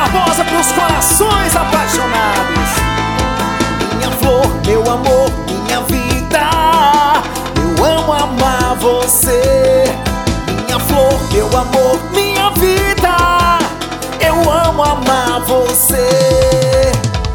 Barbosa pros corações apaixonados. Minha flor, meu amor, minha vida, eu amo amar você. Minha flor, meu amor, minha vida, eu amo amar você.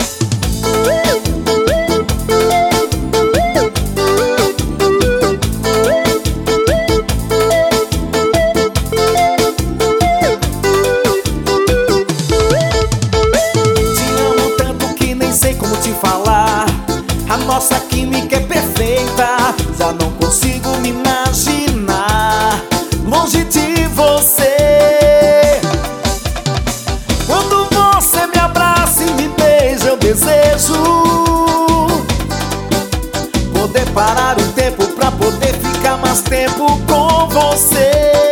Como te falar, a nossa química é perfeita. Já não consigo me imaginar longe de você. Quando você me abraça e me beija, eu desejo poder parar o tempo pra poder ficar mais tempo com você.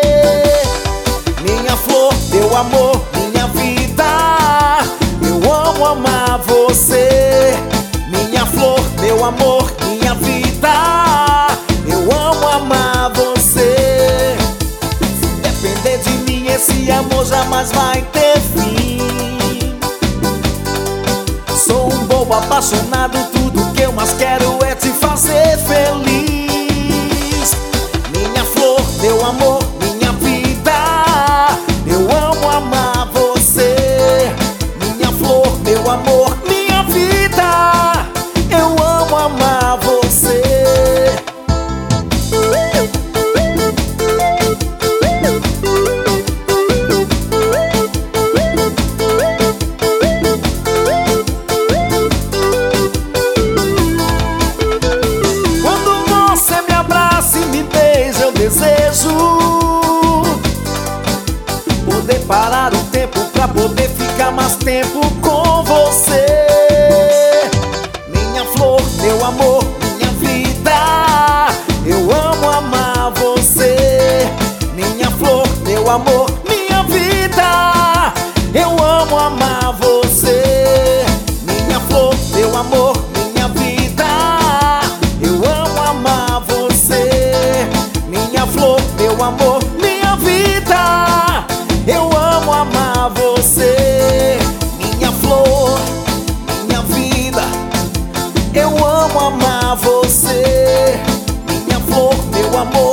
Minha flor, meu amor, minha vida, eu amo amar você. Minha flor, meu amor, minha vida, eu amo amar você. Se depender de mim, esse amor jamais vai ter fim. Sou um bobo apaixonado, tudo que eu mais quero é te fazer feliz. Minha flor, meu amor, minha vida, eu amo amar você. Minha flor, meu amor, minha vida, eu amo amar você. Quando você me abraça e me beija, eu desejo poder parar o tempo pra poder ficar mais tempo com você. Minha flor, meu amor, minha vida, eu amo amar você. Minha flor, meu amor, minha vida, eu amo amar você. Minha flor, meu amor, minha vida, eu amo amar você. Minha flor, meu amor, minha vida, eu amo amar você. Minha flor, minha vida, eu amo amar você. Minha flor, meu amor,